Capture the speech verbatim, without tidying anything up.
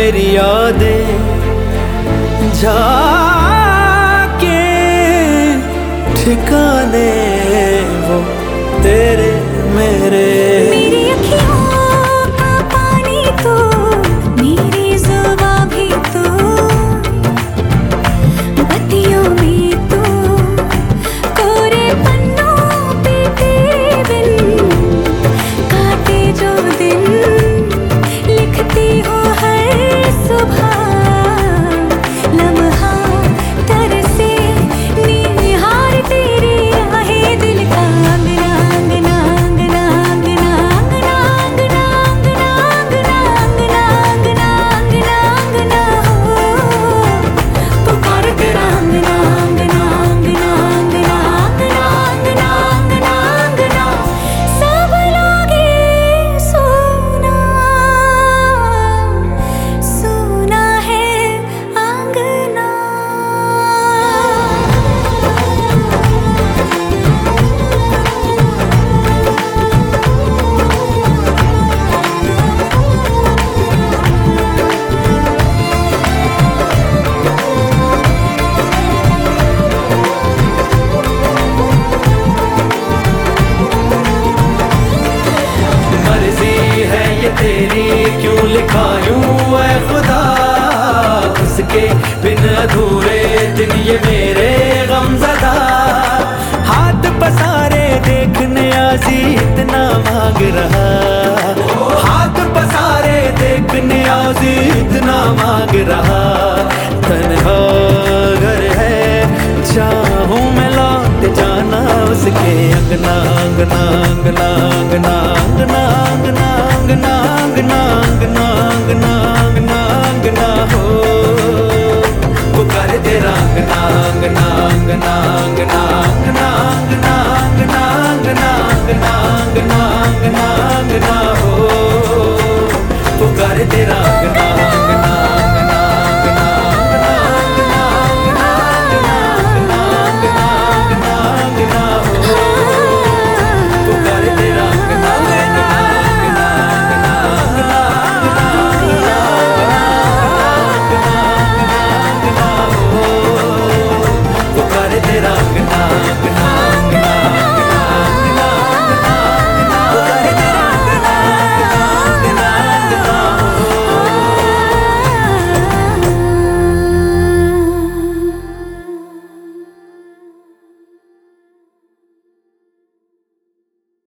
तेरी यादें जाके ठिकाने वो तेरे मेरे। मेरी अखियों का पानी तो, मेरी जुबां भी तो, बत्तियों में तो, कोरे पन्नों पे तेरे बिन काटे जो दिन, लिखती हूँ हर सुबह लम्हा तरसे निहार तेरी आहे दिल का अंगना अंगना अंगना अंगना अंगना अंगना अंगना अंगना अंगना अंगना हो पुकार तेरा अंगना अंगना अंगना अंगना अंगना अंगना अंगना अंगना सब लोगे सोना सोना है अंगना। मर्जी है ये तेरी क्यों लिखा यूं ऐ खुदा, उसके बिन अधूरे दिन ये मेरे गमज़दा। हाथ पसारे देखने आजी इतना मांग रहा, हाथ पसारे देखने आजी इतना मांग रहा। तन्हा घर है चाहूं मैं लौट जाना उसके अंगना अंगना अंगना अंगना अंगना अंगना अंगना अंगना अंगना अंगना अंगना अंगना हो पुकार तेरा अंगना अंगना अंगना अंगना अंगना अंगना अंगना अंगना अंगना अंगना अंगना अंगना हो।